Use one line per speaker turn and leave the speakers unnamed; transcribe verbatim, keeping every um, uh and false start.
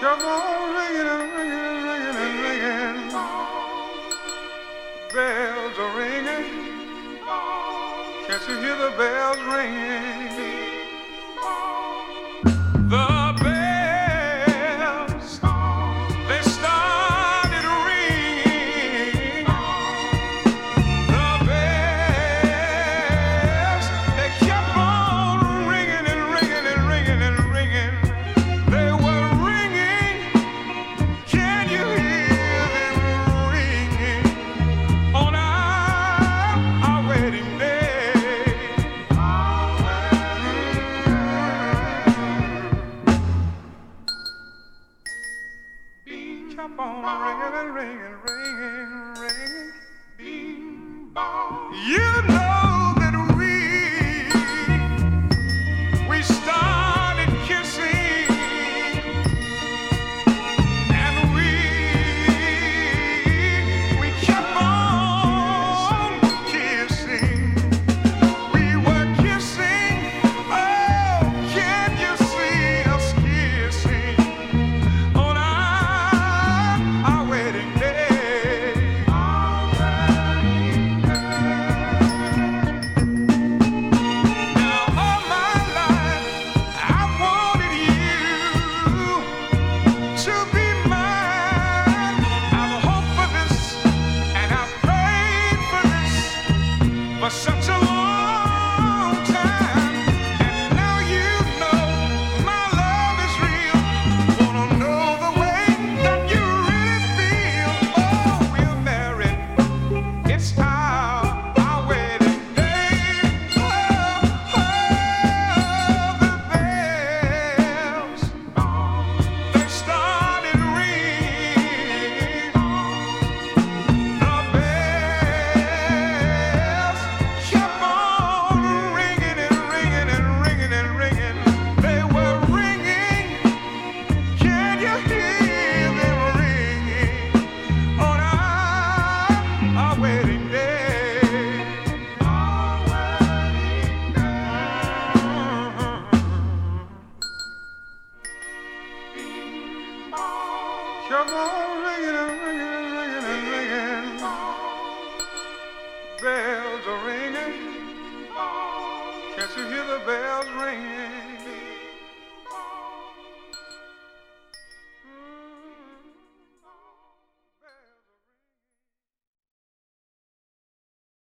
Kept on ringing and ringing and ringing and ringing. Bells are ringing. Can't you hear the bells ringing? The bells, they started ringing. The bells, they kept on ringing and ringing and ringing and ringing. They were ringing. Can you hear them ringing on our, our wedding day? Kept on ringing and ringing, ringing, ringing. Bing, bong. You know that we we started kissing, and we we kept on kissing. We were kissing. Oh, can you see us kissing on our our wedding day? Now all my life I wanted you to be mine. I've hoped for this and I've prayed for this for such a long time. And now you know my love is real. Wanna know the way that you really feel. Oh, we're married. It's our, our wedding day. Oh, oh, the bells, they started ringing. The bells kept on ringing and ringing and ringing and ringing. They were ringing. Can you hear them ringing on our, our wedding day? Our wedding day. Kept on ringing and ringing and ringing and ringing. Bells are ringing. Can't you hear the bells ringing?